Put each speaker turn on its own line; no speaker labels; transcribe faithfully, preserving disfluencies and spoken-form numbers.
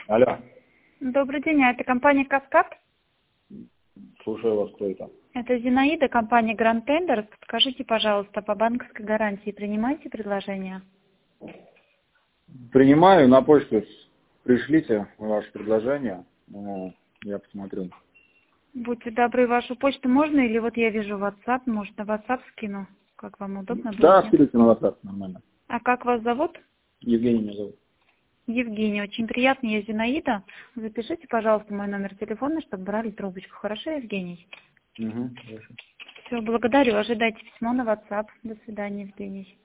Алло.
Добрый день, а это компания «Каскад»?
Слушаю вас, кто это?
Это Зинаида, компания «Гранд Тендер». Скажите, пожалуйста, по банковской гарантии принимаете предложение?
Принимаю, на почту пришлите ваше предложение. Ну, я посмотрю.
Будьте добры, вашу почту можно, или вот я вижу WhatsApp, может, на WhatsApp скину, как вам удобно будет,
Да,
нет?
скидывайте на WhatsApp, нормально.
А как вас зовут?
Евгений меня зовут.
Евгений, очень приятно, я Зинаида. Запишите, пожалуйста, мой номер телефона, чтобы брали трубочку. Хорошо, Евгений?
Угу, хорошо.
Все, благодарю, ожидайте письмо на WhatsApp. До свидания, Евгений.